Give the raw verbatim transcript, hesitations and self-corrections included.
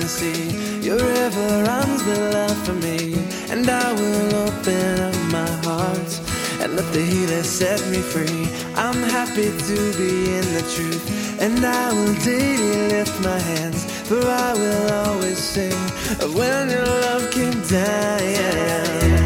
see your river runs with love for me. And I will open up my heart and let the healer set me free. I'm happy to be in the truth, and I will daily lift my hands, for I will always sing of when your love came down.